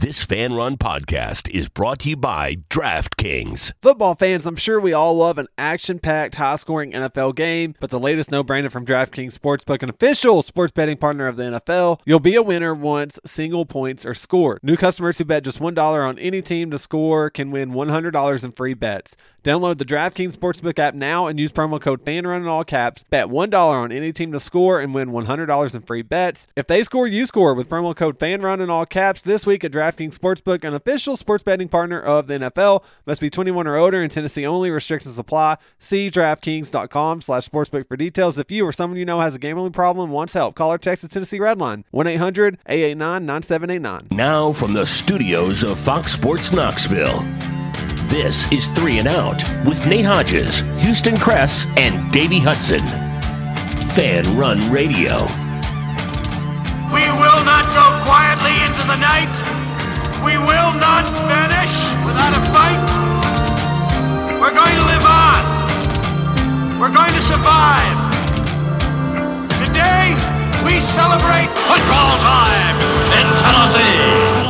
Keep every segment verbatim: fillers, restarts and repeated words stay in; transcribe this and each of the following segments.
This Fan Run podcast is brought to you by DraftKings. Football fans, I'm sure we all love an action-packed, high-scoring N F L game, but the latest no-brainer from DraftKings Sportsbook, an official sports betting partner of the N F L, you'll be a winner once single points are scored. New customers who bet just one dollar on any team to score can win one hundred dollars in free bets. Download the DraftKings Sportsbook app now and use promo code FANRUN in all caps. Bet one dollar on any team to score and win one hundred dollars in free bets. If they score, you score with promo code FANRUN in all caps this week at DraftKings Sportsbook, an official sports betting partner of the N F L. Must be twenty-one or older in Tennessee only. Restrictions apply. See DraftKings.com slash sportsbook for details. If you or someone you know has a gambling problem and wants help, call or text the Tennessee Red Line, one eight hundred eight eight nine nine seven eight nine. Now from the studios of Fox Sports Knoxville, this is Three and Out with Nate Hodges, Houston Kress, and Davey Hudson. Fan Run Radio. We will not go quietly into the night. We will not vanish without a fight. We're going to live on. We're going to survive. Today, we celebrate football time in Tennessee.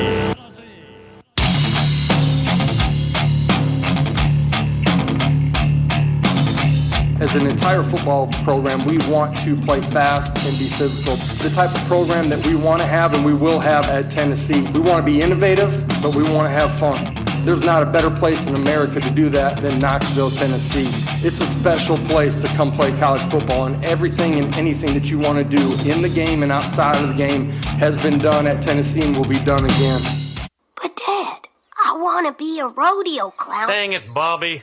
As an entire football program, we want to play fast and be physical. The type of program that we want to have and we will have at Tennessee. We want to be innovative, but we want to have fun. There's not a better place in America to do that than Knoxville, Tennessee. It's a special place to come play college football, and everything and anything that you want to do in the game and outside of the game has been done at Tennessee and will be done again. But Dad, I want to be a rodeo clown. Dang it, Bobby.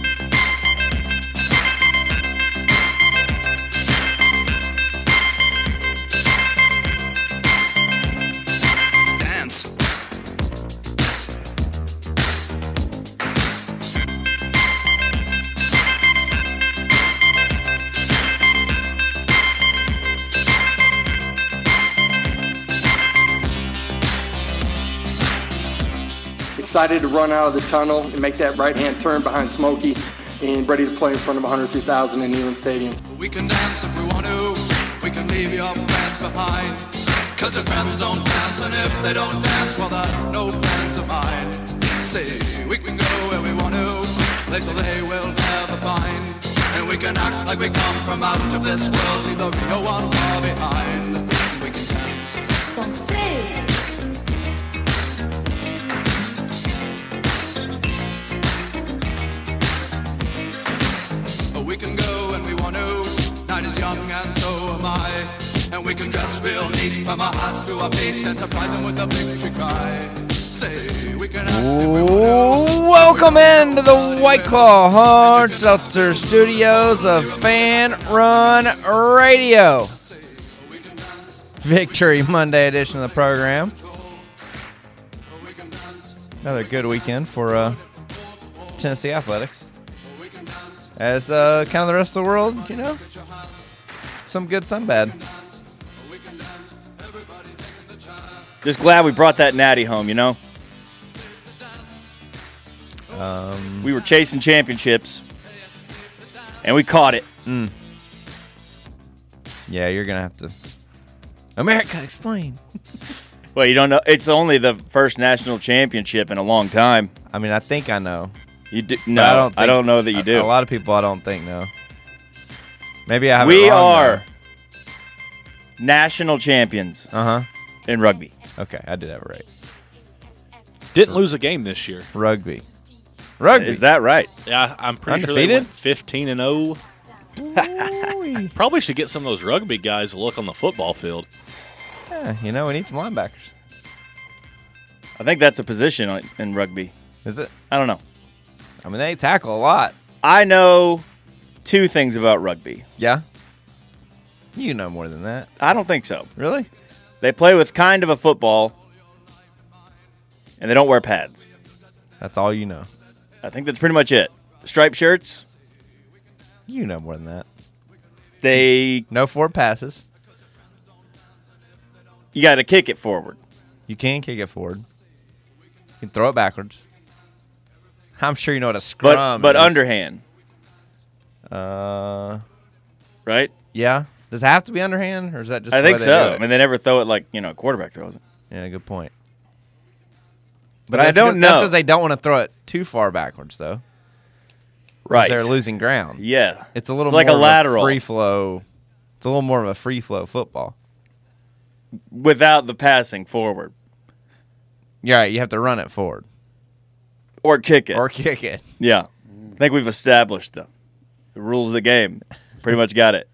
Excited to run out of the tunnel and make that right-hand turn behind Smokey and ready to play in front of one hundred three thousand in Neyland Stadium. We can dance if we want to. We can leave your friends behind. Cause your friends don't dance, and if they don't dance, well, they're no friends of mine. Say, we can go where we want to, place where they will never find. And we can act like we come from out of this world, leave the real one far behind. We can dance. Don't say. We can go when we want to. Night is young and so am I. And we can dress real neat from our hearts to our feet and surprise them with a victory cry. Say we can act if we want to. Welcome into the White Claw Hard Seltzer Studios of Fan Run Radio. Victory Monday edition of the program. Another good weekend for uh, Tennessee athletics. As uh, kind of the rest of the world, you know, some good, some bad. Just glad we brought that natty home, you know? Um, we were chasing championships, and we caught it. Mm. Yeah, you're going to have to... America, explain. Well, you don't know. It's only the first national championship in a long time. I mean, I think I know. You do, no, I don't, think, I don't know that you do. A, a lot of people I don't think know. Maybe I have We it wrong, are though. national champions uh-huh. in rugby. Okay, I did that right. Didn't lose a game this year. Rugby. Rugby. Is that right? Yeah, I'm pretty Undefeated? sure they went fifteen and oh. Probably should get some of those rugby guys to look on the football field. Yeah, you know, we need some linebackers. I think that's a position in rugby. Is it? I don't know. I mean, they tackle a lot. I know two things about rugby. Yeah? You know more than that. I don't think so. Really? They play with kind of a football, and they don't wear pads. That's all you know. I think that's pretty much it. Striped shirts. You know more than that. They... No forward passes. You got to kick it forward. You can kick it forward. You can throw it backwards. I'm sure you know what a scrum but, but is. underhand. Uh, right? Yeah. Does it have to be underhand, or is that just I the way think they so. do it? I mean, they never throw it like, you know, a quarterback throws it. Yeah, good point. But I that's don't because- that's know. because they don't want to throw it too far backwards, though. Right. They're losing ground. Yeah. It's a little It's like more a of lateral. free flow. It's a little more of a free flow football. Without the passing forward. You're right. You have to run it forward. Or kick it. Or kick it. Yeah. I think we've established them. The rules of the game. Pretty much got it.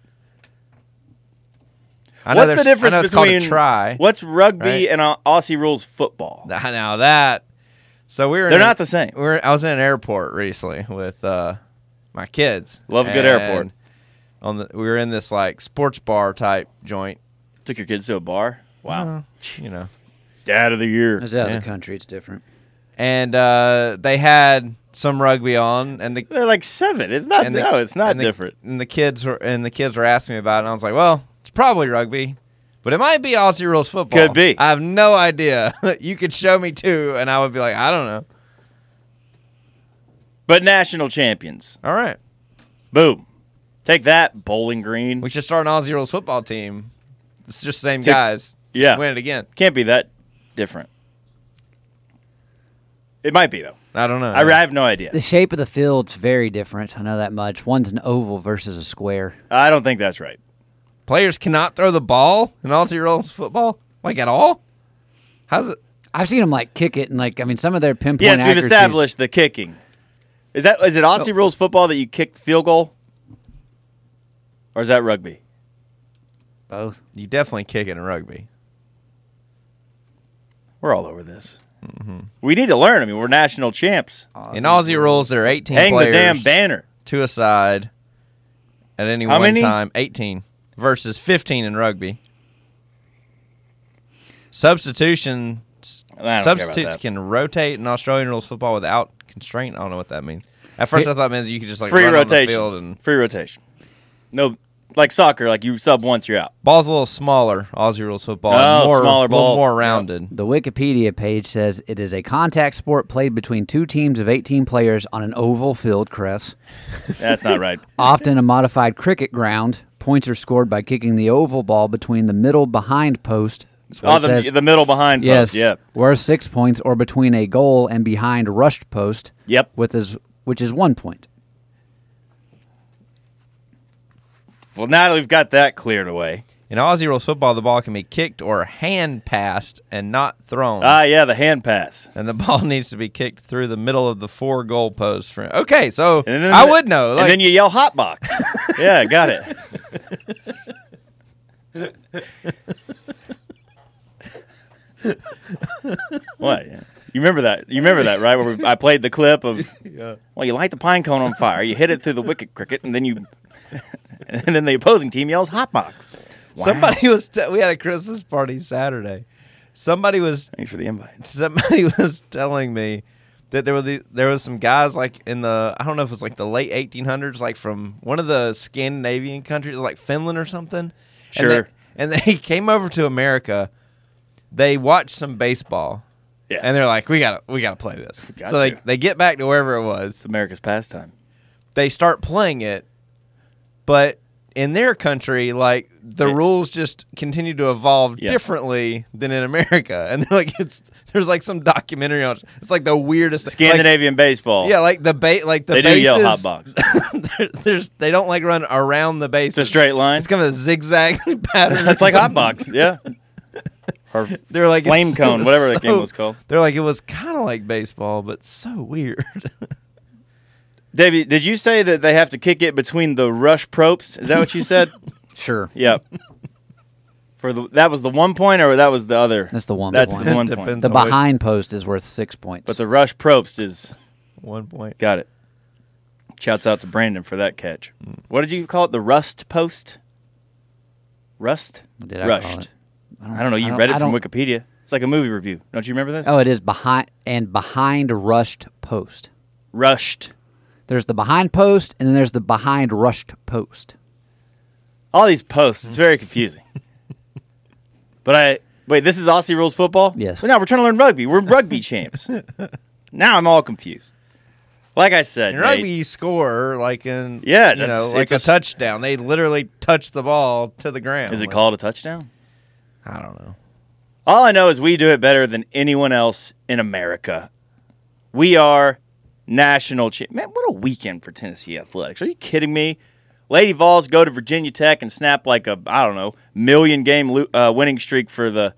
I know What's the there's- difference I know it's between called a try? What's rugby right? and uh, Aussie rules football? Now that, so we were. They're in, not the same. We were, I was in an airport recently with uh, my kids. Love a good and airport. On the, we were in this like sports bar type joint. Took your kids to a bar? Wow. Uh, you know, Dad of the year. It's out Yeah. of the country. It's different. and uh, they had some rugby on, and the They're like seven. It's not. and the, no, it's not and the- different. And the kids were and the kids were asking me about it, and I was like, well, it's probably rugby. But it might be Aussie rules football. Could be. I have no idea. You could show me too, and I would be like, I don't know. But national champions. All right. Boom. Take that, Bowling Green. We should start an Aussie rules football team. It's just the same Tick- guys. Yeah. Win it again. Can't be that different. It might be, though. I don't know. I, I have no idea. The shape of the field's very different. I know that much. One's an oval versus a square. I don't think that's right. Players cannot throw the ball in Aussie rules football? Like at all? How's it? I've seen them like kick it and like I mean some of their pinpoint. Yes, we've accuracies- established the kicking. Is that is it Aussie rules football that you kick the field goal? Or is that rugby? both. You definitely kick it in rugby. We're all over this. Mm-hmm. We need to learn. I mean, we're national champs. In Aussie rules, there are eighteen Hang players. the damn banner. Two aside at any How one many? time. eighteen versus fifteen in rugby. Substitution. I don't care about Substitutes that. can rotate in Australian rules football without constraint. I don't know what that means. At first, I thought it meant you could just like Free run rotation. on the field and Free rotation. No, like soccer, like you sub once, you're out. ball's a little smaller. Aussie rules football. Oh, more, smaller a little balls. more rounded. The Wikipedia page says it is a contact sport played between two teams of eighteen players on an oval field, Cress. That's not right. Often a modified cricket ground. Points are scored by kicking the oval ball between the middle behind post. That's what Oh, it the, says. the middle behind Yes, post. Yeah. worth six points, or between a goal and behind rushed post. Yep. with is which is one point. Well, now that we've got that cleared away. In Aussie rules football, the ball can be kicked or hand passed and not thrown. Ah, yeah, the hand pass. and the ball needs to be kicked through the middle of the four goal posts. For okay, so And then I the- would know. Like, and then you yell hot box. Yeah, got it. What? Yeah. You remember that? You remember that, right? Where we, I played the clip of, well, you light the pine cone on fire, you hit it through the wicket cricket, and then you, and then the opposing team yells hot box. Wow. somebody was. T- we had a Christmas party Saturday. Somebody was. Thanks for the invite. Somebody was telling me that there were the, there was some guys like in the I don't know if it was like the late eighteen hundreds, like from one of the Scandinavian countries, like Finland or something. Sure. And they, and they came over to America. They watched some baseball. Yeah. And they're like, we gotta we gotta play this. got So they to. they get back to wherever it was. It's America's pastime. They start playing it, but in their country, like the Yeah. rules just continue to evolve Yeah. differently than in America. And they're like, it's there's like some documentary on it. It's like the weirdest thing. Scandinavian baseball. Like, yeah, like the ba- like the They do bases, yell hot box. there- there's they don't like run around the base. It's a straight line. It's kind of a zigzag pattern. That's like hot box. Yeah. Or They're like flame it's cone, whatever the so- game was called. They're like it was kind of like baseball, but so weird. Davey, did you say that they have to kick it between the rush propes? Is that what you said? Sure. Yep. For the that was the one point, or that was the other? That's the one That's point. the one Depends point. The on which- behind post is worth six points. But the rush propes is One point. got it. Shouts out to Brandon for that catch. What did you call it? The rust post? Rust? Did I Rushed. call it? I don't know. You I don't- read it I from don't- Wikipedia. It's like a movie review. Don't you remember this? Oh, it is behind and behind rushed post. Rushed. There's the behind post, and then there's the behind rushed post. All these posts. It's very confusing. But I wait. This is Aussie rules football. Yes. Well, now we're trying to learn rugby. We're rugby champs. Now I'm all confused. Like I said, In rugby, Nate, you score like in Yeah, you know, that's- like it's a, a s- touchdown. They literally touch the ball to the ground. is it Like, called a touchdown? I don't know. All I know is we do it better than anyone else in America. We are national champ. Man, what a weekend for Tennessee athletics. Are you kidding me? Lady Vols go to Virginia Tech and snap like a, I don't know, million game lo- uh, winning streak for the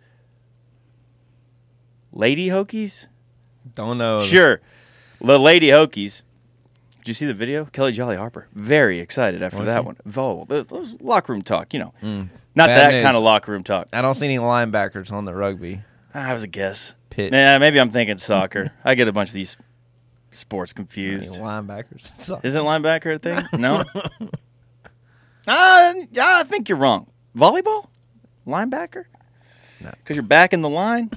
Lady Hokies? Don't know. Sure. The Lady Hokies. Did you see the video? Kelly Jolly Harper. Very excited after Was that she? one. Vol, those, those locker room talk, you know. Mm. Not Bad that news. kind of locker room talk. I don't see any linebackers on the rugby. I was a guess. Pitch. Nah, maybe I'm thinking soccer. I get a bunch of these sports Any confused. linebackers. Isn't linebacker a thing? No? uh, I think you're wrong. Volleyball? Linebacker? No. Because you're back in the line?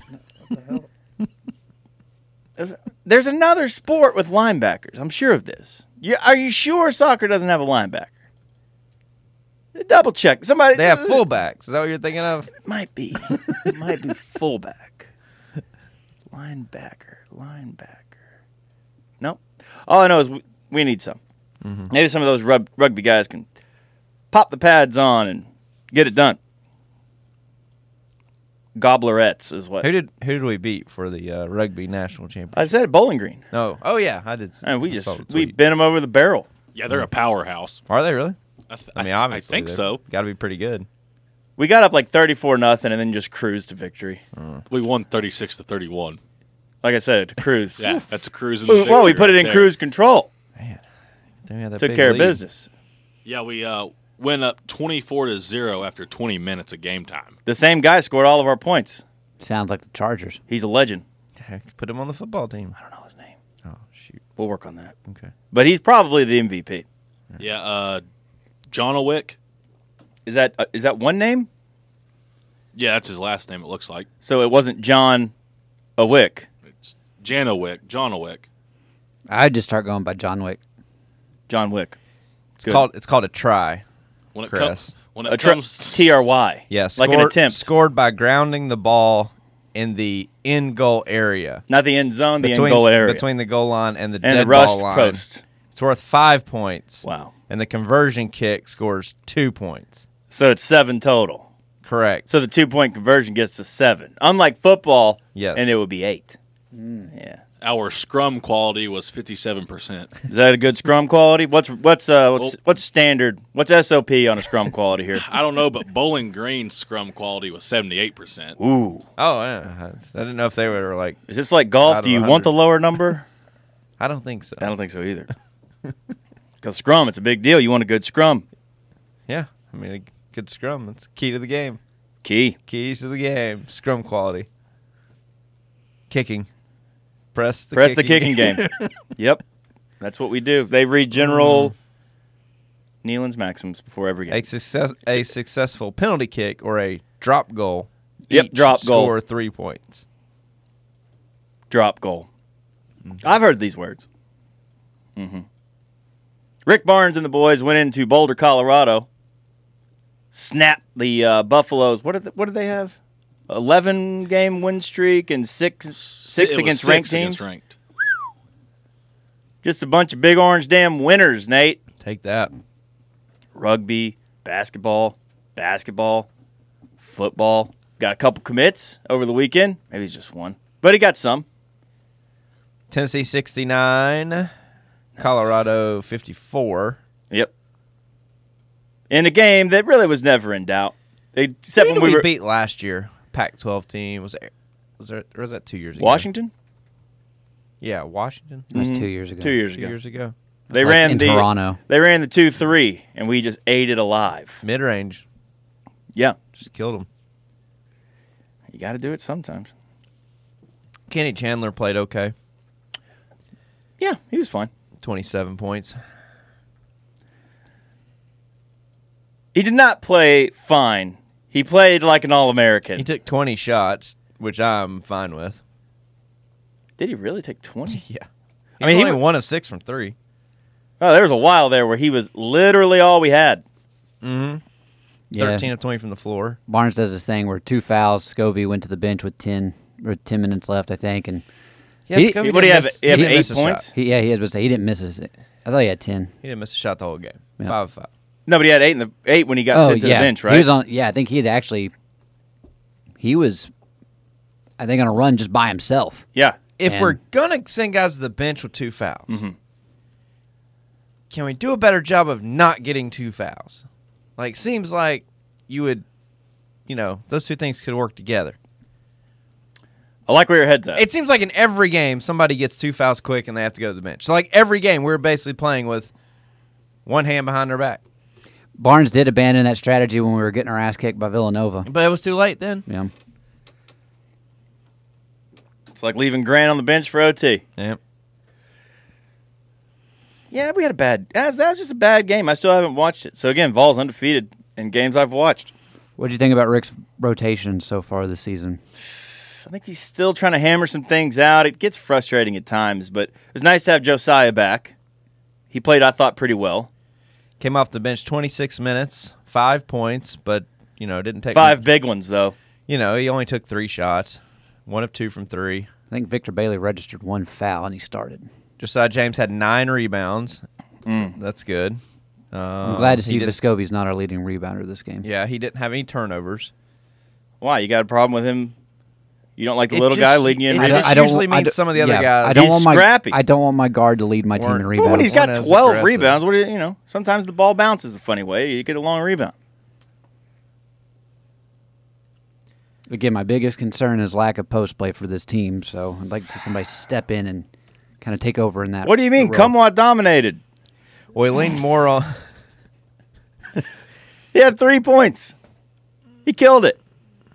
There's- There's another sport with linebackers. I'm sure of this. You, are you sure soccer doesn't have a linebacker? Double check. Somebody. They have fullbacks. Is that what you're thinking of? It might be. It might be fullback. Linebacker. Linebacker. Nope. All I know is we, we need some. Mm-hmm. Maybe some of those rug, rugby guys can pop the pads on and get it done. Gobblerettes is what. Who did who did we beat for the uh, rugby national championship? I said Bowling Green. No. Oh yeah, I did. And we I saw just the we tweet. bent them over the barrel. Yeah, they're a powerhouse. Are they really? I, th- I mean, I obviously, think so. Got to be pretty good. We got up like thirty-four nothing and then just cruised to victory. We won thirty-six to thirty-one. Like I said, to cruise. Yeah, that's a cruise. In the Well, we victory put it right in there. cruise control. Then we had that Took big care of lead. business. Yeah, we uh, went up twenty-four to zero after twenty minutes of game time. The same guy scored all of our points. Sounds like the Chargers. He's a legend. Put him on the football team. I don't know his name. Oh shoot. We'll work on that. Okay. But he's probably the M V P. Yeah, uh, John Owick. Is that uh, is that one name? Yeah, that's his last name. It looks like So it wasn't John Awick. it's Jan Owick. John Owick. I'd just start going by John Wick. John Wick. It's called it's called a try. When it Chris. comes, when it A tr- comes, T R Y. Yeah, like scored, an attempt. scored by grounding the ball in the in goal area. Not the end zone, the between, end goal area. between the goal line and the and dead the rushed ball line. post. It's worth five points. Wow. And the conversion kick scores two points. So it's seven total. Correct. So the two point conversion gets to seven. Unlike football, Yes. and it would be eight. Yeah. our scrum quality was fifty-seven percent. Is that a good scrum quality? What's what's uh what's what's standard? What's S O P on a scrum quality here? I don't know, but Bowling Green's scrum quality was seventy-eight percent. Ooh. Oh, yeah. I didn't know if they were like. Is this like golf? out Do of you one want the hundred. lower number? I don't think so. I don't think so either. Because scrum, it's a big deal. You want a good scrum. Yeah. I mean, a good scrum. That's key to the game. Key. Keys to the game. Scrum quality. Kicking. Press the Press kicking the kicking game. Yep. That's what we do. They read General Nealon's maxims before every game. A success, a successful penalty kick or a drop goal. Yep, each drop goal. Score three points. Drop goal. I've heard these words. Mm-hmm. Rick Barnes and the boys went into Boulder, Colorado. Snapped the uh, Buffaloes. What did they, what did they have? Eleven game win streak and six six It was against six ranked against teams. ranked. Just a bunch of big orange damn winners, Nate. Take that. Rugby, basketball, basketball, football. Got a couple commits over the weekend. Maybe it's just one, but he got some. Tennessee sixty-nine. Colorado fifty-four. Yep. In a game that really was never in doubt. They, except Who when did we, we were beat last year? Pac twelve team. Was it, was there, or was that two years ago? Washington. Yeah, Washington. That was Mhm. two years ago. Two years Two ago. years ago. They Like ran in the Toronto. They ran the two three, and we just ate it alive. Mid range. Yeah, Just killed them. you got to do it sometimes. Kenny Chandler played okay. Yeah, he was fine. twenty-seven points. He did not play fine. He played like an All-American. He took twenty shots, which I'm fine with. Did he really take twenty? Yeah. I mean, he only wa- one of six from three. Oh, there was a while there where he was literally all we had. Mm-hmm. Yeah. thirteen of twenty from the floor. Barnes does this thing where two fouls. Scovey went to the bench with ten or ten minutes left, I think, and Yeah, He- Scovey What do you didn't have? miss- You have he didn't eight miss a shot. points? he yeah he has to say he didn't miss his. I thought he had ten. He didn't miss a shot the whole game. Yeah. Five of five. No, but he had eight in the eight when he got oh sent to yeah, the bench, right? He was on. Yeah, I think he had actually. He was are they going to run just by himself? Yeah. If And- we're going to send guys to the bench with two fouls, Mm-hmm. can we do a better job of not getting two fouls? Like, seems like you would, you know, those two things could work together. I like where your head's at. It seems like in every game, somebody gets two fouls quick and they have to go to the bench. So, like, every game, we're basically playing with one hand behind their back. Barnes did abandon that strategy when we were getting our ass kicked by Villanova. But it was too late then. Yeah. It's like leaving Grant on the bench for O T. Yep. Yeah, we had a bad. That was, that was just a bad game. I still haven't watched it. So again, Vol's undefeated in games I've watched. What do you think about Rick's rotation so far this season? I think he's still trying to hammer some things out. It gets frustrating at times, but it was nice to have Josiah back. He played, I thought, pretty well. Came off the bench twenty-six minutes, five points, but, you know, didn't take Five much. big ones, though. You know, he only took three shots, one of two from three. I think Victor Bailey registered one foul and he started. Josiah James had nine rebounds. Mm. That's good. Um, I'm glad to he see did- Vescovi's not our leading rebounder this game. Yeah, he didn't have any turnovers. Why? You got a problem with him? You don't like the It little just- guy leading you in it rebounds? just usually means some of the other yeah, guys- I don't He's want my, scrappy. I don't want my guard to lead my team in Weren't- rebounds. Well, when he's got One as twelve aggressive. rebounds, what do you, you know? Sometimes the ball bounces the funny way. You get a long rebound. Again, my biggest concern is lack of post play for this team, so I'd like to see somebody step in and kind of take over in that. What do you mean? role. Kumwa dominated. Well, he leaned more on. He had three points. He killed it.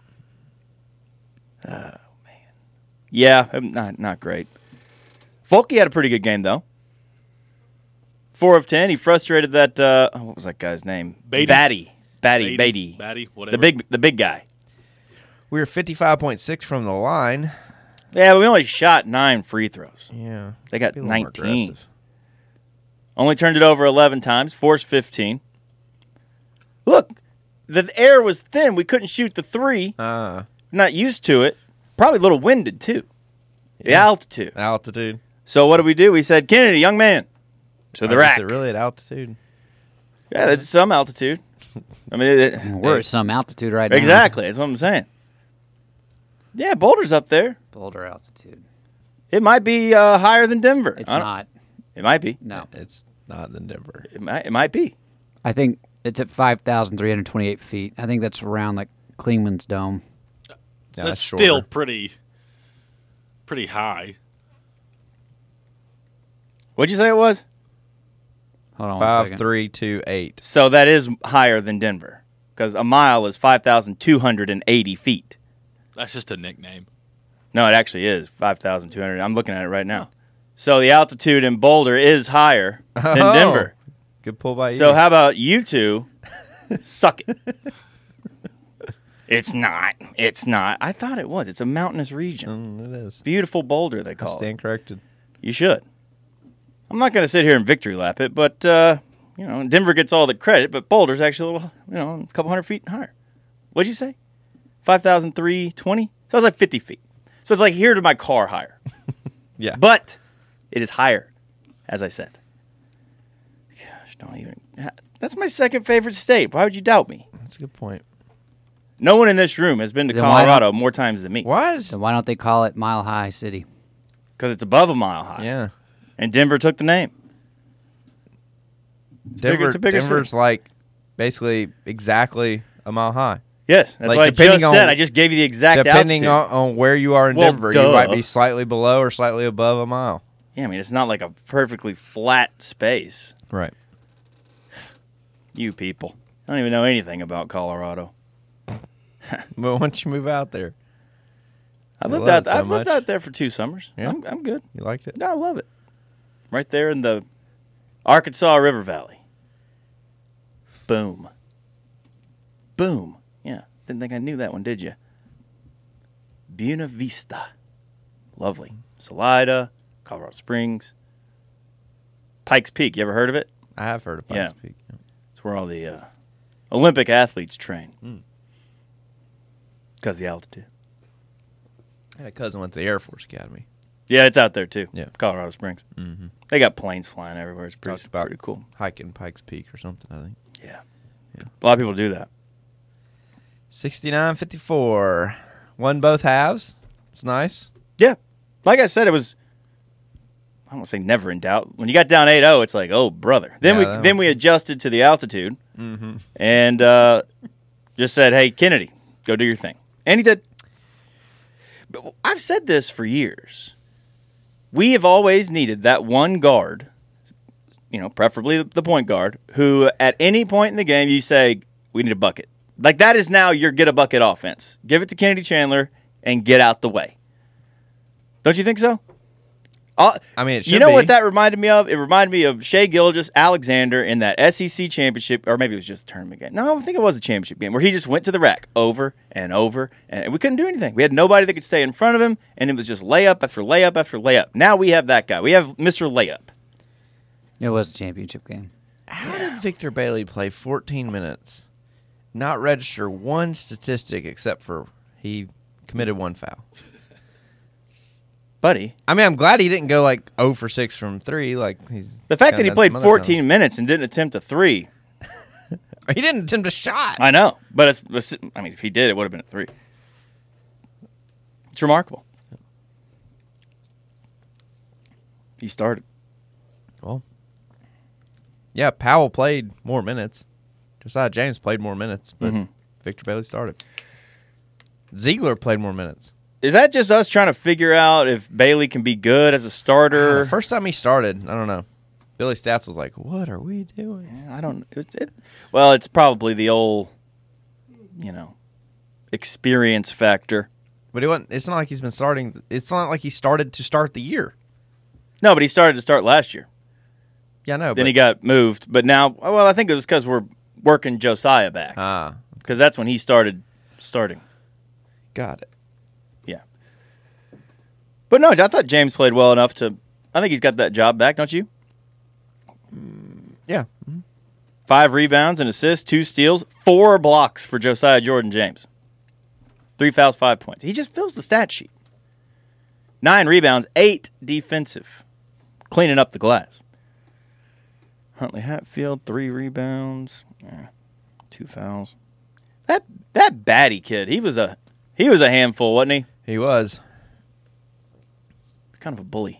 Oh, man. Yeah, um, not not great. Folke had a pretty good game, though. Four of ten. He frustrated that, uh, oh, what was that guy's name? Beatty. Batty. Batty. Beatty, Beatty. Batty, whatever. The big, the big guy. We were fifty-five point six from the line. Yeah, we only shot nine free throws. Yeah. They got Be a little more nineteen. aggressive. Only turned it over eleven times. Forced fifteen. Look, the air was thin. We couldn't shoot the three. Uh, Not used to it. Probably a little winded, too. The Yeah. altitude. altitude. So what did we do? We said, Kennedy, young man, to the Or rack. Is it really at altitude? Yeah, that's some altitude. I mean, it, it- We're at some altitude right now. exactly. That's what I'm saying. Yeah, Boulder's up there. Boulder altitude. It might be uh, higher than Denver. It's I don't- not. It might be. No. It's not in Denver. It might. It might be. I think it's at five thousand three hundred twenty-eight feet. I think that's around like Klingman's Dome. Yeah, That's that's still shorter. pretty, pretty high. What'd you say it was? Hold on one Five, second. three, two, eight. So that is higher than Denver because a mile is five thousand two hundred eighty feet. That's just a nickname. No, it actually is five thousand two hundred. I'm looking at it right now. So the altitude in Boulder is higher than Oh. Denver. Good pull by you. So how about you two suck it? It's not. It's not. I thought it was. It's a mountainous region. Mm, it is. Beautiful Boulder, they I call it. stand corrected. You should. I'm not going to sit here and victory lap it, but, uh, you know, Denver gets all the credit, but Boulder's actually a little, you know, a couple hundred feet higher. What'd you say? five thousand three hundred twenty? So it's like fifty feet. So it's like here to my car higher. Yeah. But it is higher, as I said. Gosh, don't even. That's my second favorite state. Why would you doubt me? That's a good point. No one in this room has been to Then why Colorado more times than me Why is So why don't they call it Mile High City? because it's above a mile high. yeah? And Denver took the name. bigger- Denver, it's a bigger Denver's city. like basically exactly a mile high. Yes, that's Like, what I depending just said. on- I just gave you the exact Depending altitude. on, on where you are in Well, Denver, duh. you might be slightly below or slightly above a mile. Yeah, I mean, it's not like a perfectly flat space. Right. You people. I don't even know anything about Colorado. But once you move out there, I You lived love out. it so I've lived much. out there for two summers. Yeah? I'm, I'm good. you liked it. No, I love it. Right there in the Arkansas River Valley. Boom. Boom. Yeah. Didn't think I knew that one, did you? Buena Vista. Lovely. Salida, Colorado Springs. Pikes Peak. You ever heard of it? I have heard of Pikes Yeah. Peak. Yeah. It's where all the uh, Olympic athletes train. Because of the altitude. I had a cousin went to the Air Force Academy. Yeah, it's out there too. Yeah. Colorado Springs. Mm-hmm. They got planes flying everywhere. It's pretty, Talked about pretty cool. hiking Pikes Peak or something, I think. Yeah. A lot of people do that. sixty-nine fifty-four. Won both halves. It's nice. Yeah. Like I said, it was, I don't want to say never in doubt. When you got down eight oh, it's like, oh, brother. Then Yeah, we that then was- we adjusted to the altitude Mm-hmm. and uh, just said, hey, Kennedy, go do your thing. And he did. But I've said this for years. We have always needed that one guard, you know, preferably the point guard, who at any point in the game you say, we need a bucket. Like that is now your get a bucket offense. Give it to Kennedy Chandler and get out the way. Don't you think so? Uh, I mean, it you should know be. what that reminded me of? It reminded me of Shea Gilgeous Alexander in that S E C championship, or maybe it was just a tournament game. No, I think it was a championship game where he just went to the rack over and over, and we couldn't do anything. We had nobody that could stay in front of him, and it was just layup after layup after layup. Now we have that guy. We have Mister Layup. It was a championship game. How did Victor Bailey play fourteen minutes, not register one statistic except for he committed one foul? Buddy. I mean, I'm glad he didn't go like zero for six from three. Like he's The fact that kinda he had played some other fourteen times. minutes and didn't attempt a three. He didn't attempt a shot. I know, but it's, it's- I mean, if he did, it would have been a three. It's remarkable. He started. Well, yeah, Powell played more minutes. Josiah James played more minutes, but Mhm. Victor Bailey started. Ziegler played more minutes. Is that just us trying to figure out if Bailey can be good as a Uh, starter? the first time he started, I don't know. Billy Stats was like, "What are we doing?" I don't. It's, it, well, it's probably the old, you know, experience factor. But he wasn't, it's not like he's been starting. It's not like he started to start the year. No, but he started to start last year. Yeah, I know. Then but, he got moved, but now, well, I think it was because we're working Josiah back, ah, because that's when he started starting. got it. Yeah. But no, I thought James played well enough to. I think he's got that job back, don't you? Yeah. Five rebounds and assists, two steals, four blocks for Josiah Jordan James. Three fouls, five points. He just fills the stat sheet. Nine rebounds, eight defensive. Cleaning up the glass. Huntley Hatfield, three rebounds, yeah, two fouls. That that Batty kid, he was a he was a handful, wasn't he? He was. Kind of a bully.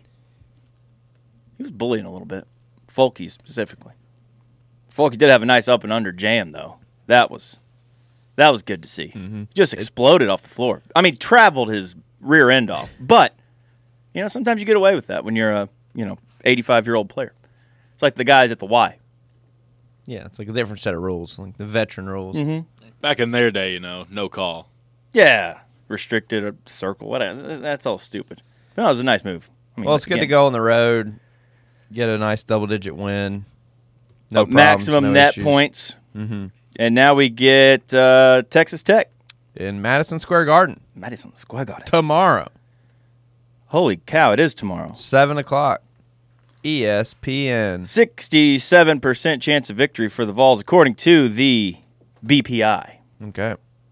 He was bullying a little bit. Folky specifically. Folky did have a nice up and under jam though. That was that was good to see. Mm-hmm. Just exploded off the floor. I mean, traveled his rear end off. But you know, sometimes you get away with that when you're a you know eighty-five year old player. It's like the guys at the Y. Yeah, it's like a different set of rules, like the veteran rules. Mm-hmm. Back in their day, you know, no call. Yeah, restricted a circle. Whatever. That's all stupid. No, it was a nice move. I mean, Well, it's good again, to go on the road, get a nice double-digit win. No uh, problems, maximum no net issues. points. Mm-hmm. And now we get uh, Texas Tech. In Madison Square Garden Madison Square Garden. tomorrow, Holy cow, it is tomorrow. seven o'clock, E S P N. sixty-seven percent chance of victory for the Vols, according to the B P I. Okay.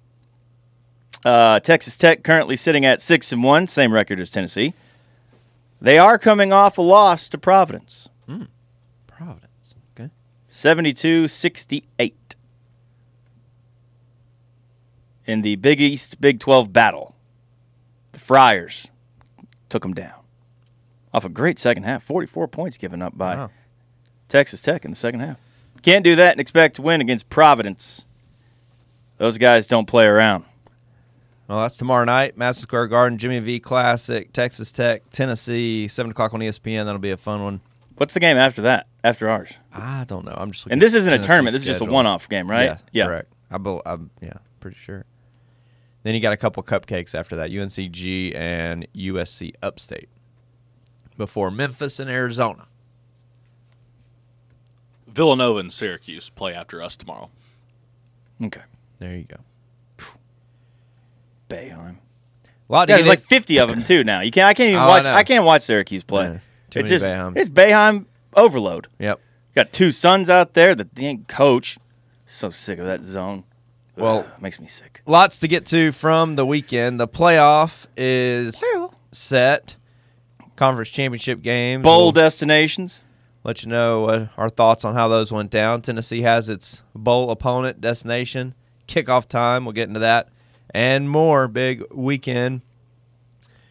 Uh, Texas Tech currently sitting at six and one, same record as Tennessee. They are coming off a loss to Providence, Providence. Okay. seventy-two sixty-eight. In the Big East Big twelve battle, the Friars took them down. Off a great second half, forty-four points given up by Wow. Texas Tech in the second half. Can't do that and expect to win against Providence. Those guys don't play around. Well, that's tomorrow night, Madison Square Garden, Jimmy V Classic, Texas Tech, Tennessee, seven o'clock on E S P N. That'll be a fun one. What's the game after that, after ours? I don't know. I'm just looking And this at isn't a Tennessee's tournament. This is just a schedule. one-off game, right? Yeah, correct. I bel I'm, yeah, pretty sure. Then you got a couple cupcakes after that, U N C G and U S C Upstate. Before Memphis and Arizona. Villanova and Syracuse play after us tomorrow. Okay. There you go. Boeheim. A lot to Yeah, get there's like in- fifty of them too now. You can't. I can't even Oh, I watch. know. I, can't watch Syracuse play. Yeah, too it's many just Boeheims. it's Boeheim overload. Yep. Got two sons out there. The dang coach. So sick of that zone. Well, Ugh, makes me sick. Lots to get to from the weekend. The playoff is set. Conference championship games. Bowl We'll destinations. let you know uh, our thoughts on how those went down. Tennessee has its bowl opponent destination. Kickoff time. We'll get into that and more. Big weekend.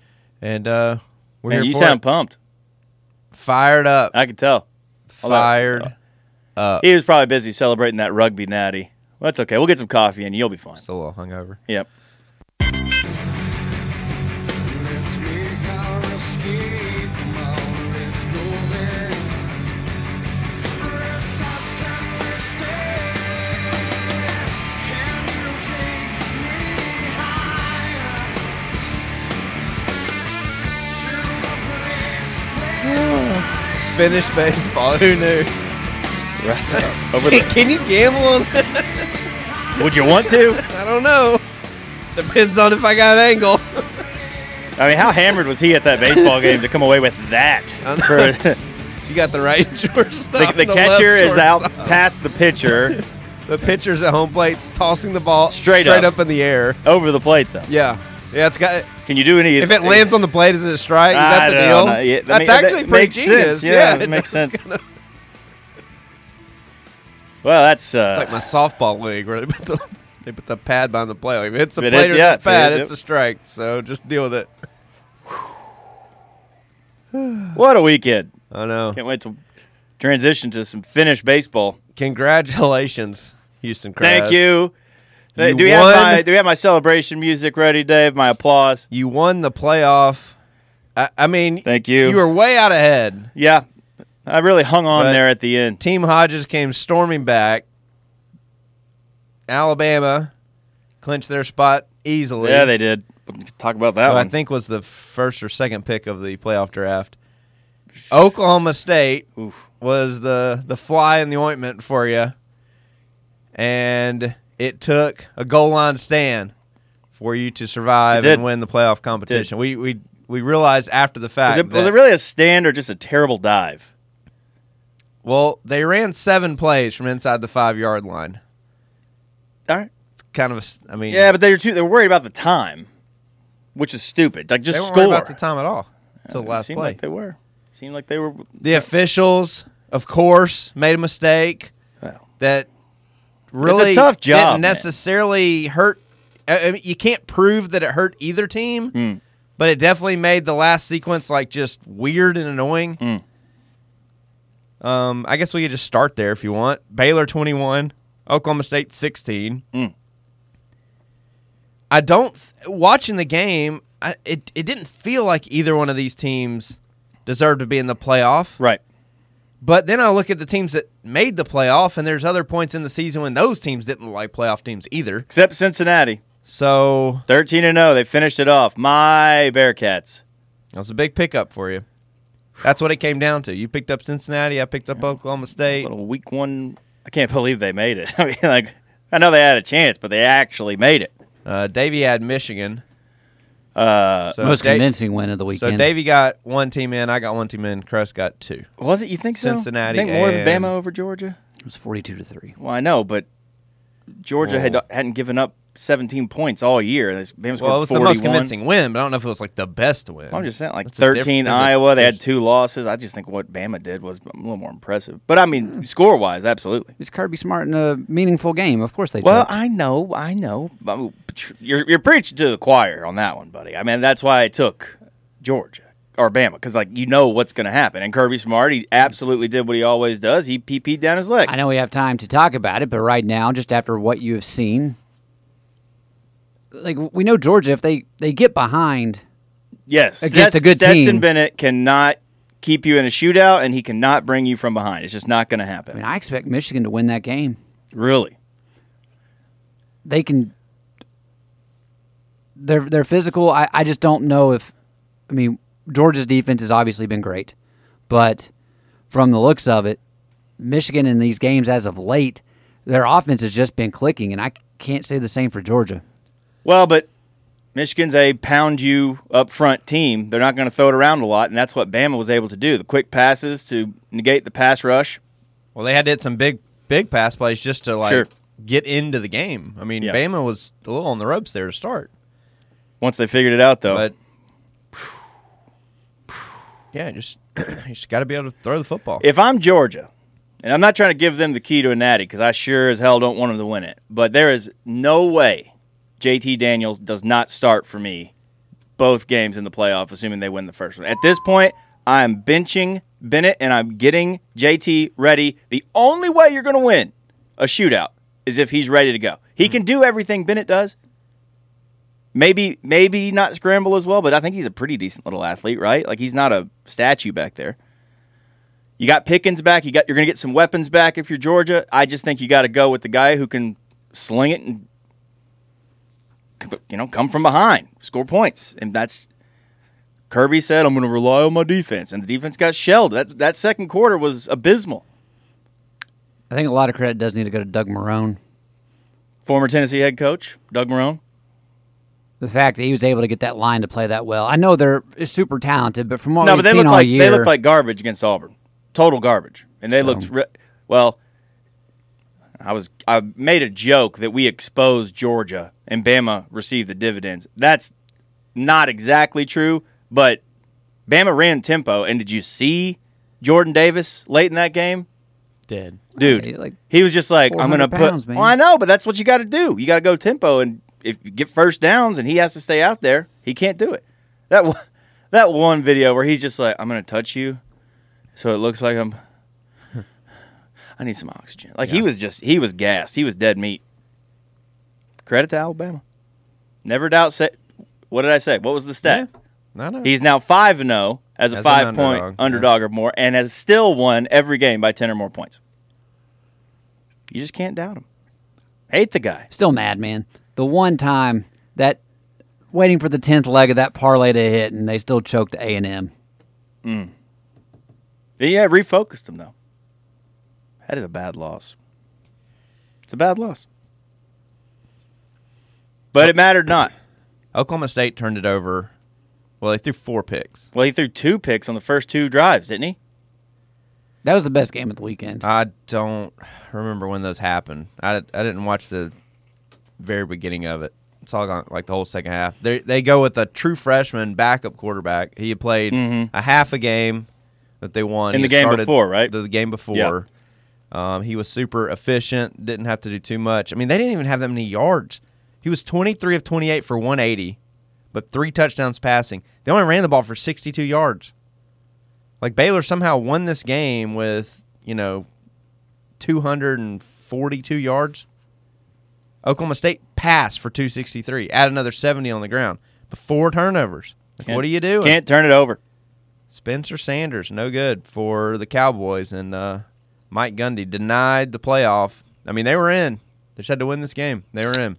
And uh, we're Man, here you for sound it. pumped. Fired up. I could tell. Fired up. He was probably busy celebrating that rugby natty. Well, that's okay. We'll get some coffee and you'll be fine. Still a little hungover. Yep. Finish baseball. Who knew? Right. Over the- Can you gamble on that? Would you want to? I don't know. Depends on if I got an angle. I mean, how hammered was he at that baseball game to come away with that? For, You got the right shortstop. the the and catcher left is out shortstop. past the pitcher, The pitcher's at home plate, tossing the ball Straight straight up. up in the air. over the plate though. Yeah, yeah. It's got. Can you do any? If it lands on the plate, is it a strike? Is that I the don't deal? know. Yeah, I That's mean, that actually pretty makes genius. sense. Yeah, it it makes does sense. kinda- Well, that's uh, It's like my softball league where they put the, they put the pad behind the plate. Like, if it hits the If it plate hits- or yeah, this pad, if it- it's a strike. So just deal with it. what a weekend. I know. Can't wait to transition to some Finnish baseball. Congratulations, Houston Crest. Thank you. Hey, You do we won. have my do we have my celebration music ready, Dave? My applause. You won the playoff. I, I mean, Thank you. You were way out ahead. Yeah, I really hung on But- there at the end. Team Hodges came storming back. Alabama clinched their spot easily. Yeah, they did. Talk about that Who one. I think was the first or second pick of the playoff draft. Oklahoma State Oof. was the the fly in the ointment for you, and it took a goal line stand for you to survive It did. and win the playoff competition. We we we realized after the fact Was it, that, was it really a stand or just a terrible dive? well, they ran seven plays from inside the five yard line. All right. It's kind of a, s- I mean, Yeah, but they were too, they were worried about the time, which is stupid. Like they just weren't score. worried about the time at all until the It last seemed play. like they were. Seemed like they were. The officials, of course, made a mistake Well, that really tough job, didn't man. necessarily hurt. I mean, you can't prove that it hurt either team, Hmm. but it definitely made the last sequence like just weird and annoying. Hmm. Um, I guess we could just start there if you want. Baylor twenty-one, Oklahoma State sixteen. Hmm. I don't watching the game. I, it it didn't feel like either one of these teams deserved to be in the playoff. right. But then I look at the teams that made the playoff, and there's other points in the season when those teams didn't look like playoff teams either. Except Cincinnati, So thirteen and zero. They finished it off. My Bearcats. that was a big pickup for you. That's what it came down to. You picked up Cincinnati. I picked up Oklahoma State. Little week one. I can't believe they made it. I mean, like, I know they had a chance, but they actually made it. Uh, Davey had Michigan. Uh, So Most Da- convincing win of the weekend. So Davey got one team in. I got one team in. Crest got two. was it? You think so? Cincinnati You think more than and- Bama over Georgia? It was forty-two to three. Well, I know, but Georgia had Whoa. hadn't given up seventeen points all year. and Bama scored Well, it was the forty-one. most convincing win, but I don't know if it was like the best win. I'm just saying, like That's a diff- thirteen there's a- Iowa, they had there's- two losses. I just think what Bama did was a little more impressive. But I mean, score wise, absolutely. It's Kirby Smart in a meaningful game. Of course they Well, choked. I know, I know. I mean, You're you're preaching to the choir on that one, buddy. I mean, that's why I took Georgia or Bama because, like, you know what's going to happen. And Kirby Smart, he absolutely did what he always does. He P P'd down his leg. I know we have time to talk about it, but right now, just after what you have seen, like we know Georgia, if they, they get behind, Yes, against Stetson, a good Stetson team. Bennett cannot keep you in a shootout, and he cannot bring you from behind. It's just not going to happen. I mean, I expect Michigan to win that game. Really? They can. They're they're physical. I, I just don't know if. I mean, Georgia's defense has obviously been great, but from the looks of it, Michigan in these games as of late, their offense has just been clicking, and I can't say the same for Georgia. Well, but Michigan's a pound you up front team. They're not going to throw it around a lot, and that's what Bama was able to do. The quick passes to negate the pass rush. Well, they had to hit some big, big pass plays just to like Sure. get into the game. I mean, Yeah. Bama was a little on the ropes there to start, Once they figured it out, though. but yeah, just you just got to be able to throw the football. If I'm Georgia, and I'm not trying to give them the key to a natty because I sure as hell don't want them to win it, but there is no way J T Daniels does not start for me both games in the playoff, assuming they win the first one. At this point, I'm benching Bennett, and I'm getting J T ready. The only way you're going to win a shootout is if he's ready to go. He can do everything Bennett does. Maybe maybe not scramble as well, but I think he's a pretty decent little athlete, right? Like, he's not a statue back there. You got Pickens back. You got, you're going to get some weapons back if you're Georgia. I just think you got to go with the guy who can sling it and, you know, come from behind, score points. And that's, Kirby said, I'm going to rely on my defense. And the defense got shelled. That, that second quarter was abysmal. I think a lot of credit does need to go to Doug Marrone. Former Tennessee head coach, Doug Marrone. The fact that he was able to get that line to play that well. I know they're super talented, but from what no, we've but they seen looked all like year, they looked like garbage against Auburn, total garbage, and they So. looked re- well. I was I made a joke that we exposed Georgia and Bama received the dividends. That's not exactly true, but Bama ran tempo. And did you see Jordan Davis late in that game? Dead, dude. Yeah, like he was just like, I'm going to put. pounds, man. Well, I know, but that's what you got to do. You got to go tempo, and if you get first downs, and he has to stay out there, he can't do it. That one, that one video where he's just like, I'm going to touch you, so it looks like I'm. I need some oxygen. Like, yeah. he was just, he was gassed. He was dead meat. Credit to Alabama. Never doubt. Say, what did I say? What was the stat? Yeah. I know. He's now five and zero as a As an five-point underdog, underdog, yeah. or more, and has still won every game by ten or more points. You just can't doubt him. Hate the guy. Still mad, man. The one time that waiting for the tenth leg of that parlay to hit, and they still choked A and M. Mm. Yeah, refocused him, though. That is a bad loss. It's a bad loss. But it mattered not. Oklahoma State turned it over. Well, they threw four picks. Well, he threw two picks on the first two drives, didn't he? That was the best game of the weekend. I don't remember when those happened. I, I didn't watch the very beginning of it. It's all gone, like the whole second half. They they go with a true freshman backup quarterback. He had played mm-hmm. a half a game that they won. In he the game started before, right? The, the game before. Yep. Um, he was super efficient, didn't have to do too much. I mean, they didn't even have that many yards. He was twenty-three of twenty-eight for one eighty, but three touchdowns passing. They only ran the ball for sixty-two yards. Like, Baylor somehow won this game with, you know, two hundred forty-two yards. Oklahoma State passed for two sixty-three. Add another seventy on the ground. But four turnovers. Like, what are you doing? Can't turn it over. Spencer Sanders, no good for the Cowboys. And uh, Mike Gundy denied the playoff. I mean, they were in. They just had to win this game. They were in.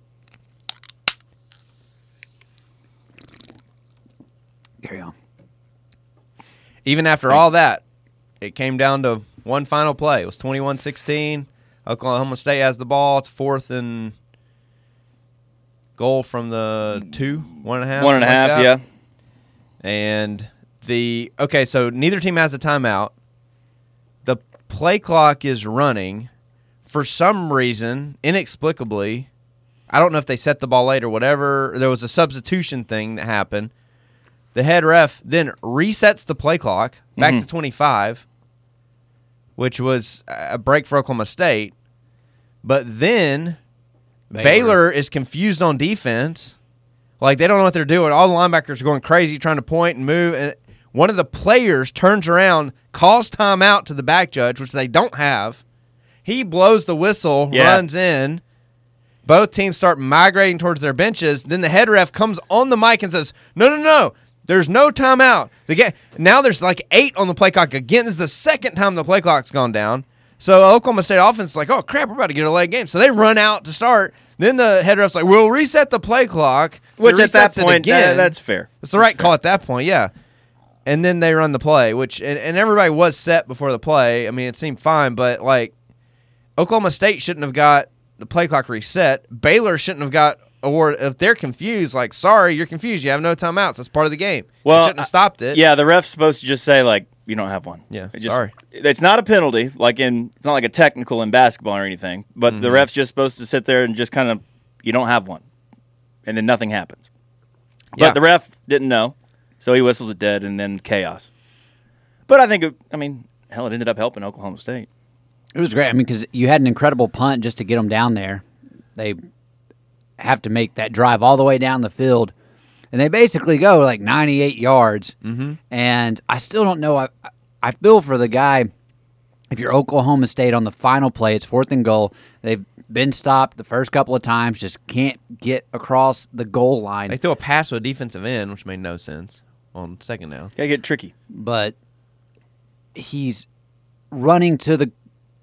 Carry on. Even after all that, it came down to one final play. It was twenty-one sixteen. Oklahoma State has the ball. It's fourth and goal from the two, one and a half. One and a half, like yeah. And the okay, so neither team has a timeout. The play clock is running. For some reason, inexplicably, I don't know if they set the ball late or whatever. There was a substitution thing that happened. The head ref then resets the play clock back mm-hmm. to twenty-five, which was a break for Oklahoma State. But then Baylor, Baylor is confused on defense. Like, they don't know what they're doing. All the linebackers are going crazy trying to point and move. And one of the players turns around, calls timeout to the back judge, which they don't have. He blows the whistle, yeah. runs in. Both teams start migrating towards their benches. Then the head ref comes on the mic and says, no, no, no. There's no timeout. The game, now there's like eight on the play clock. Again, this is the second time the play clock's gone down. So Oklahoma State offense is like, oh, crap, we're about to get a late game. So they run out to start. Then the head ref's like, we'll reset the play clock. So which at that point, that, that's fair. It's the right that's call fair. at that point, yeah. And then they run the play, which and, and everybody was set before the play. I mean, it seemed fine, but like Oklahoma State shouldn't have got the play clock reset. Baylor shouldn't have got or if they're confused, like, sorry, you're confused. You have no timeouts. That's part of the game. Well, you shouldn't have stopped it. Yeah, the ref's supposed to just say, like, you don't have one. Yeah, it just, sorry. It's not a penalty, like in it's not like a technical in basketball or anything. But mm-hmm. the ref's just supposed to sit there and just kind of, you don't have one, and then nothing happens. But yeah. the ref didn't know, so he whistles it dead, and then chaos. But I think, it, I mean, hell, it ended up helping Oklahoma State. It was great. I mean, because you had an incredible punt just to get them down there. They have to make that drive all the way down the field. And they basically go like ninety-eight yards. Mm-hmm. And I still don't know. I, I feel for the guy. If you're Oklahoma State on the final play, it's fourth and goal. They've been stopped the first couple of times, just can't get across the goal line. They threw a pass to a defensive end, which made no sense on second down. Gotta get tricky. But he's running to the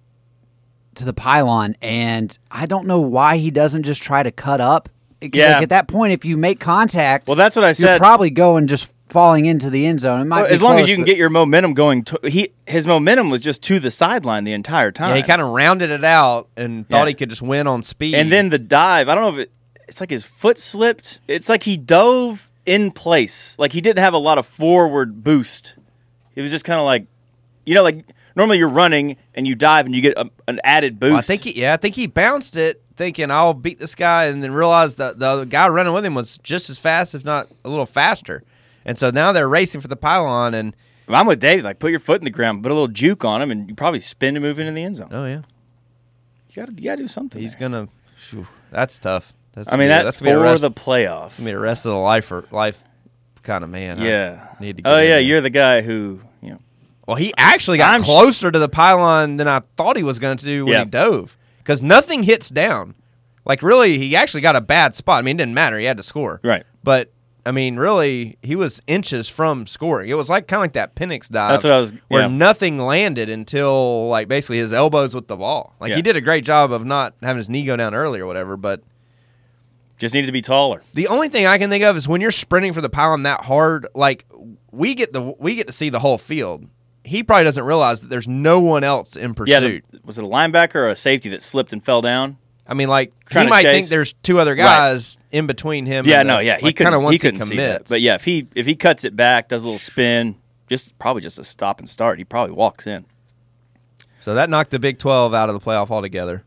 to the pylon, and I don't know why he doesn't just try to cut up. Because Yeah. like at that point, if you make contact, Well, that's what I you're said. probably going just falling into the end zone. It might Well, be as long as close, you can but- get your momentum going, to, he his momentum was just to the sideline the entire time. Yeah, he kind of rounded it out and thought Yeah. he could just win on speed. And then the dive, I don't know if it, it's like his foot slipped. It's like he dove in place. Like he didn't have a lot of forward boost. It was just kind of like, you know, like normally you're running and you dive and you get a, an added boost. Well, I think he, yeah, I think he bounced it thinking I'll beat this guy, and then realized that the guy running with him was just as fast, if not a little faster. And so now they're racing for the pylon. And I'm with Dave. Like put your foot in the ground, put a little juke on him, and you probably spin to move into the end zone. oh yeah, You got to you got to do something. he's there. gonna. Phew, that's tough. That's I mean, gonna be- that's, gonna be for the rest, the playoff. gonna be the rest of the life or life kind of man. I Yeah. need to. Get Oh in yeah, there. you're the guy who you know. Well, he actually got I'm sh- closer to the pylon than I thought he was going to do when Yeah. he dove, because nothing hits down. Like, really, he actually got a bad spot. I mean, it didn't matter. He had to score. Right. But, I mean, really, he was inches from scoring. It was like kind of like that Penix dive. That's what I was- Where yeah. nothing landed until, like, basically his elbows with the ball. Like, Yeah. he did a great job of not having his knee go down early or whatever, but Just needed to be taller. the only thing I can think of is when you're sprinting for the pylon that hard, like, we get the we get to see the whole field. He probably doesn't realize that there's no one else in pursuit. Yeah. The, was it a linebacker or a safety that slipped and fell down? I mean, like, Trying he to might chase. think there's two other guys in between him. Yeah, and no, the- yeah, he like, couldn't. kinda He once couldn't see that. commits. But yeah, if he if he cuts it back, does a little spin, just probably just a stop and start, he probably walks in. So that knocked the Big twelve out of the playoff altogether.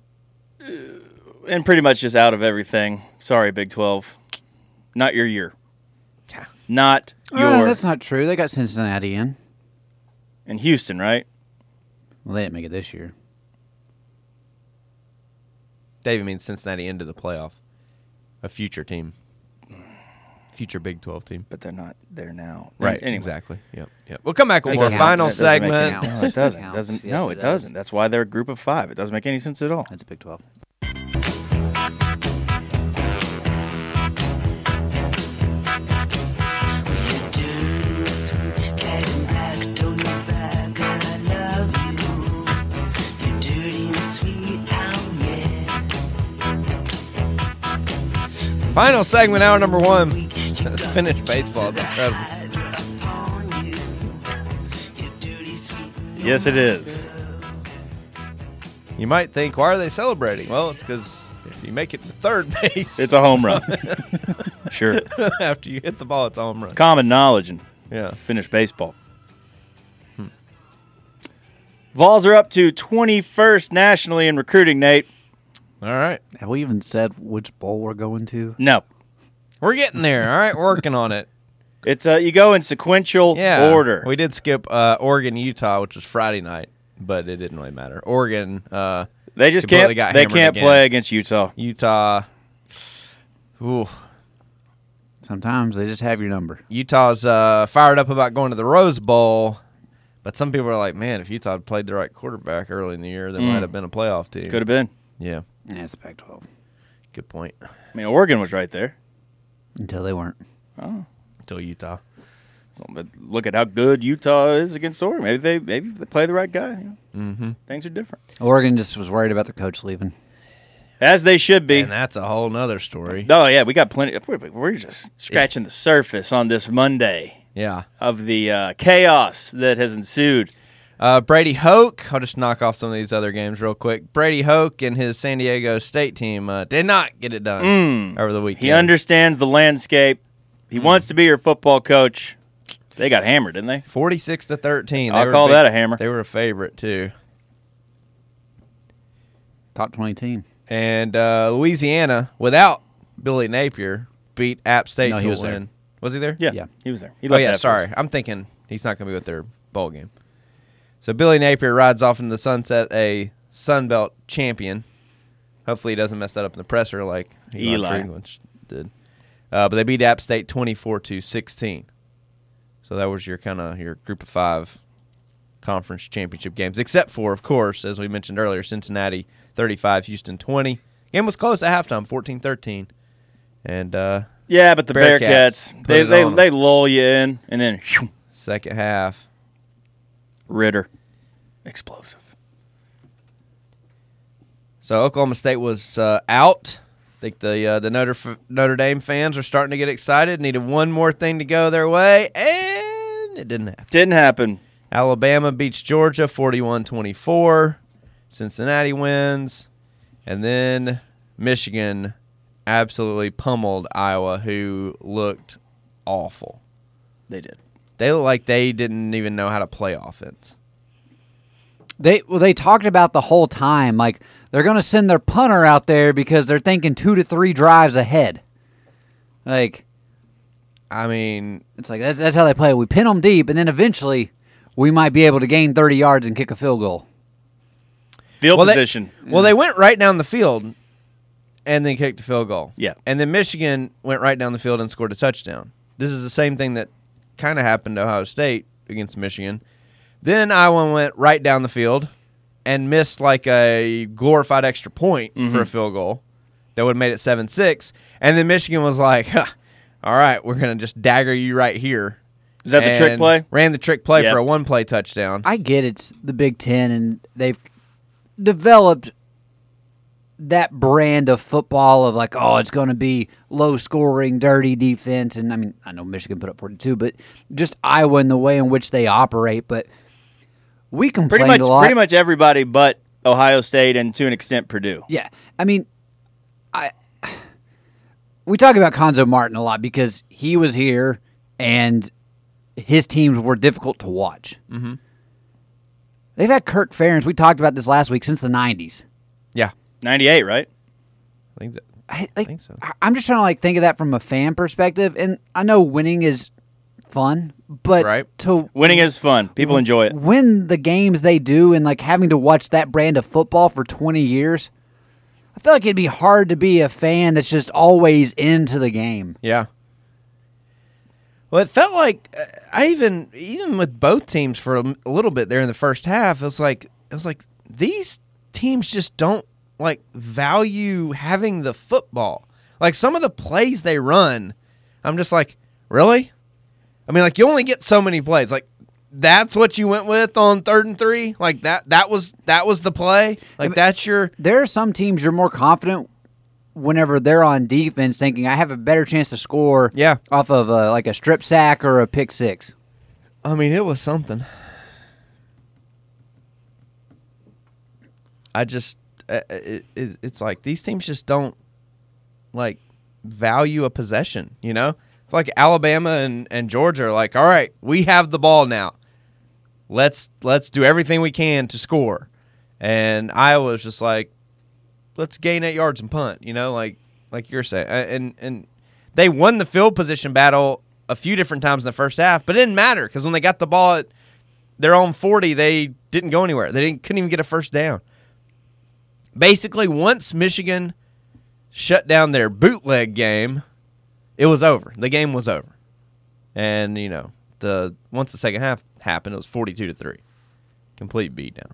And pretty much just out of everything. Sorry, Big twelve, not your year. Not Oh, your. that's not true. They got Cincinnati in. in Houston, right? Well, they didn't make it this year. David means Cincinnati into the playoff. A future team. Future Big twelve team. But they're not there now. Right, Anyway. exactly. Yep, yep. We'll come back with That more counts. final That doesn't make segment. it count. No, it doesn't. It Counts. doesn't. Yes, no, it it does. doesn't. That's why they're a group of five. It doesn't make any sense at all. That's Big twelve. Final segment, hour number one. Let's finish baseball. It's incredible. Yes, it is. You might think, why are they celebrating? Well, it's because if you make it to third base, It's a home run. Sure. after you hit the ball, it's a home run. Common knowledge and Yeah. finish baseball. Hmm. Vols are up to twenty-first nationally in recruiting, Nate. All right. Have we even said which bowl we're going to? No. We're getting there. All right. We're working on it. It's uh, you go in sequential Yeah. order. We did skip uh, Oregon, Utah, which was Friday night, but it didn't really matter. Oregon, uh, They just completely can't. got They hammered can't again. play against Utah. Utah. Ooh. Sometimes they just have your number. Utah's uh, fired up about going to the Rose Bowl, but some people are like, man, if Utah had played the right quarterback early in the year, they might have been a playoff team. Could have been. Yeah. Yeah, it's the Pac twelve. Good point. I mean, Oregon was right there. Until they weren't. Until Utah. So, but look at how good Utah is against Oregon. Maybe they maybe if they play the right guy. You know, Mm-hmm. things are different, Oregon just was worried about their coach leaving. as they should be. And that's a whole nother story. Oh yeah, we got plenty. We're, we're just scratching the surface on this Monday Yeah. of the uh, chaos that has ensued. Uh, Brady Hoke, I'll just knock off some of these other games real quick. Brady Hoke and his San Diego State team uh, did not get it done Mm. over the weekend. He understands the landscape. He wants to be your football coach. They got hammered, didn't they? forty-six to thirteen. They I'll were call big- that a hammer. They were a favorite, too. Top twenty team. And uh, Louisiana, without Billy Napier, beat App State No, to he was win. there. Was he there? Yeah, Yeah. he was there. He Oh, left yeah, afterwards. sorry. I'm thinking he's not going to be with their bowl game. So Billy Napier rides off into the sunset, a Sun Belt champion. Hopefully he doesn't mess that up in the presser like Eli Eli. Friedland did. Uh, but they beat App State twenty-four to sixteen. So that was your kind of your group of five conference championship games, except for, of course, as we mentioned earlier, Cincinnati thirty-five, Houston twenty. Game was close at halftime, fourteen thirteen. And uh, yeah, but the Bearcats, Bearcats they they, they lull you in, and then whew, second half, Ritter, explosive. So Oklahoma State was uh, out. I think the uh, the Notre Notre Dame fans are starting to get excited. Needed one more thing to go their way, and it didn't happen. Didn't happen. Alabama beats Georgia forty-one twenty-four. Cincinnati wins. And then Michigan absolutely pummeled Iowa, who looked awful. They did. They looked like they didn't even know how to play offense. They well, they talked about the whole time, like they're going to send their punter out there because they're thinking two to three drives ahead. Like, I mean, it's like that's that's how they play. We pin them deep, and then eventually we might be able to gain thirty yards and kick a field goal. Field well, position. They, well, they went right down the field and then kicked a field goal. Yeah. And then Michigan went right down the field and scored a touchdown. This is the same thing that kind of happened to Ohio State against Michigan. Then Iowa went right down the field and missed like a glorified extra point mm-hmm. for a field goal that would have made it seven six. And then Michigan was like, huh, all right, we're going to just dagger you right here. Is that the trick play? Ran the trick play yep. for a one-play touchdown. I get it's the Big Ten, and they've developed that brand of football of like, oh, it's going to be low-scoring, dirty defense. And, I mean, I know Michigan put up forty-two, but just Iowa and the way in which they operate. But we complained pretty much, a lot. Pretty much everybody but Ohio State and, to an extent, Purdue. Yeah. I mean, I we talk about Conzo Martin a lot because he was here and his teams were difficult to watch. Mm-hmm. They've had Kirk Ferentz. We talked about this last week since the nineties. Yeah. ninety-eight, right? I think that. I, like, I think so. I'm just trying to like think of that from a fan perspective, and I know winning is fun, but right. to winning is fun. People enjoy it. Win the games they do, and like having to watch that brand of football for twenty years, I feel like it'd be hard to be a fan that's just always into the game. Yeah. Well, it felt like uh, I even even with both teams for a, a little bit there in the first half, it was like it was like these teams just don't like value having the football. Like some of the plays they run, I'm just like, really? I mean, like you only get so many plays. Like that's what you went with on third and three. Like that that was that was the play. Like I mean, that's your. There are some teams you're more confident whenever they're on defense, thinking I have a better chance to score. Yeah. Off of a, like a strip sack or a pick six. I mean, it was something. I just, it, it, it's like these teams just don't like value a possession, you know? It's like Alabama and, and Georgia are like, all right, we have the ball now. Let's let's do everything we can to score. And Iowa's just like, let's gain eight yards and punt, you know, like like you're saying. And and they won the field position battle a few different times in the first half, but it didn't matter because when they got the ball at their own forty, they didn't go anywhere. They didn't couldn't even get a first down. Basically, once Michigan shut down their bootleg game, it was over. The game was over. And, you know, the once the second half happened, it was forty-two to three. Complete beatdown.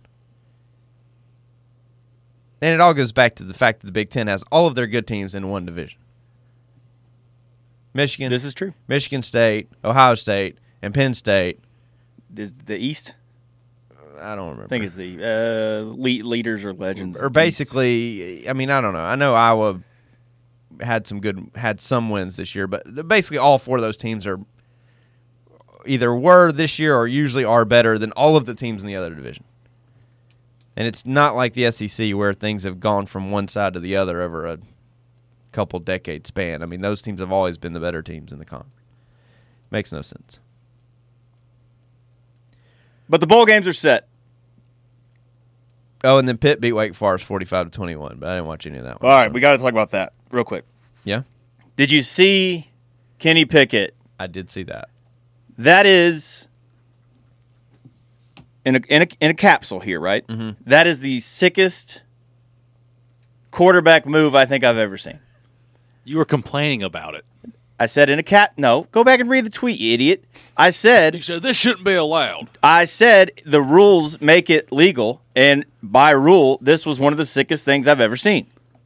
And it all goes back to the fact that the Big Ten has all of their good teams in one division. Michigan. This is true. Michigan State, Ohio State, and Penn State. Is the East? I don't remember. I think it's the uh, le- leaders or legends. Or basically, I mean, I don't know. I know Iowa had some good, had some wins this year, but basically all four of those teams are either were this year or usually are better than all of the teams in the other division. And it's not like the S E C where things have gone from one side to the other over a couple decade span. I mean, those teams have always been the better teams in the conference. Makes no sense. But the bowl games are set. Oh, and then Pitt beat Wake Forest forty-five to twenty-one, but I didn't watch any of that one. All right, so. we got to talk about that real quick. Yeah? Did you see Kenny Pickett? I did see that. That is in a in a, in a capsule here, right? Mm-hmm. That is the sickest quarterback move I think I've ever seen. You were complaining about it. I said in a cat. No, go back and read the tweet, you idiot. I said. You said this shouldn't be allowed. I said the rules make it legal, and by rule, this was one of the sickest things I've ever seen.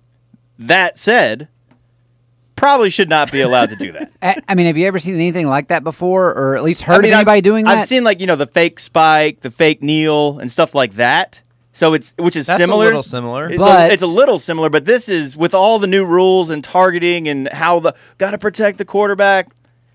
That said, probably should not be allowed to do that. I, I mean, have you ever seen anything like that before, or at least heard I mean, of anybody I've, doing that? I've seen like you know the fake spike, the fake kneel, and stuff like that. So it's which is That's similar. a little similar. It's, But- a, it's a little similar, but this is with all the new rules and targeting and how the got to protect the quarterback.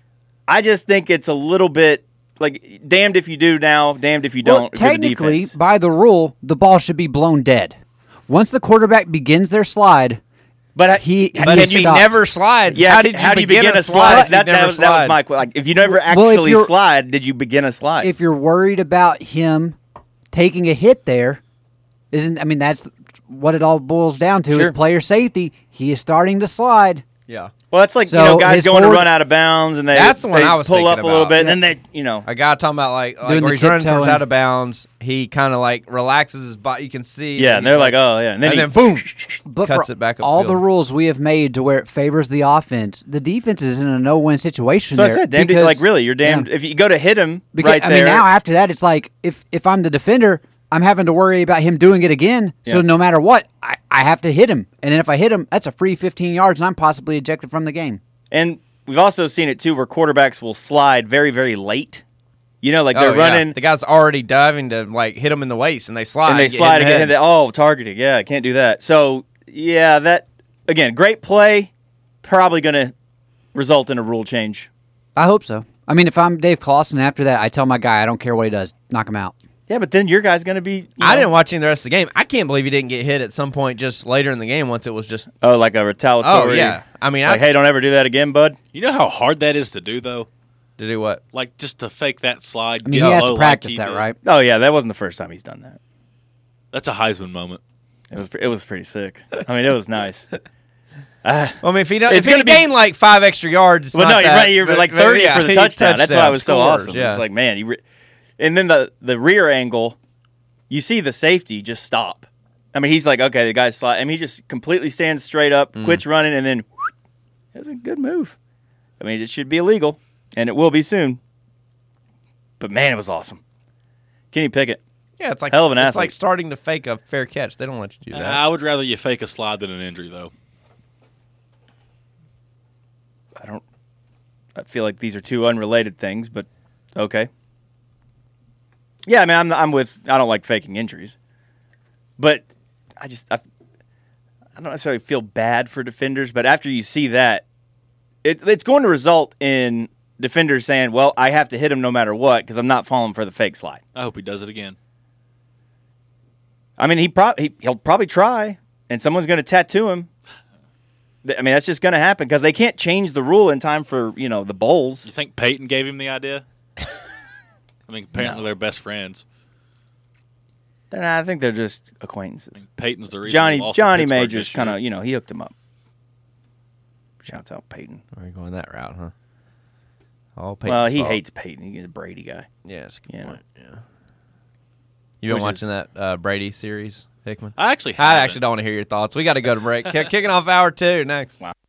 I just think it's a little bit like damned if you do now, damned if you don't. Well, if you're the technically, defense. by the rule, the ball should be blown dead. Once the quarterback begins their slide, but he, he, he But is if he stopped. never slides, yeah, how did you, how do you begin, begin a slide? if you That, that, never was, that was slide? my question. Like, if you never Well, if actually you're- slide, did you begin a slide? If you're worried about him taking a hit there, isn't I mean that's what it all boils down to Sure. is player safety. He is starting to slide. Yeah. well, it's like So you know guys his going forward- to run out of bounds and they That's the one they I was pull thinking up a little about. bit and then they you know A guy talking about like, like Doing where the he's running towards tiptoeing. out of bounds, he kind of like relaxes his body. You can see. yeah, and he's they're like, oh yeah, and then, and he, then boom, But cuts for it back all upfield. the rules we have made to where it favors the offense, the defense is in a no-win situation. So I there said, damned if- because- like really, you're damned Yeah. if you go to hit him Because, right I there. mean, now after that, it's like if if I'm the defender, I'm having to worry about him doing it again. So Yeah. no matter what, I, I have to hit him, and then if I hit him, that's a free fifteen yards, and I'm possibly ejected from the game. And we've also seen it too, where quarterbacks will slide very, very late. You know, like they're Oh, yeah. running The guy's already diving to like hit him in the waist, and they slide. and they get slide hit in the again. head. And they, oh, targeting. Yeah, I can't do that. So yeah, that again, great play. Probably going to result in a rule change. I hope so. I mean, if I'm Dave Clawson, after that, I tell my guy, I don't care what he does, knock him out. Yeah, but then your guy's going to be. You I know, didn't watch any of the rest of the game. I can't believe he didn't get hit at some point just later in the game. Once it was just Oh, like a retaliatory. oh yeah. I mean, Like, I hey, don't ever do that again, bud. You know how hard that is to do, though? to do what? Like, just to fake that slide. I mean, get he has low to like practice he that, did. right? Oh yeah, that wasn't the first time he's done that. That's a Heisman moment. It was it was pretty sick. I mean, it was nice. Well, I mean, if he does, It's if he gonna be- gained like five extra yards, it's well, not no, you're that, right. You're but- like but thirty yeah, for the he touchdown. That's why it was so scores, awesome. Yeah. It's like, man, you re- and then the the rear angle, you see the safety just stop. I mean, he's like, okay, the guy's slide. I mean, he just completely stands straight up, Mm. quits running, and then it was a good move. I mean, it should be illegal, and it will be soon. But man, it was awesome. Kenny Pickett. yeah, it's like Hell of an it's athlete. like starting to fake a fair catch. They don't let you do that. I would rather you fake a slide than an injury, though. I don't. I feel like these are two unrelated things, but okay. Yeah, I mean, I'm I'm with. I don't like faking injuries, but I just I, I don't necessarily feel bad for defenders. But after you see that, it, it's going to result in defenders saying, "Well, I have to hit him no matter what because I'm not falling for the fake slide." I hope he does it again. I mean, he, pro- he he'll probably try, and someone's going to tattoo him. Th- I mean, that's just going to happen because they can't change the rule in time for you know the bowls. You think Peyton gave him the idea? I mean, apparently No. they're best friends. They're not, I think they're just acquaintances. Peyton's the reason he Johnny lost to Johnny Pittsburgh Majors this kind of year. you know he hooked him up. Shouts out Peyton. Are you going that route, huh? All Peyton's Well, he fault. hates Peyton. He's a Brady guy. Yeah, that's a good You know. point. Yeah. You been Which watching is- that uh, Brady series, Hickman? I actually I haven't. actually don't want to hear your thoughts. We got to go to break. Kick- Kicking off hour two next. Wow.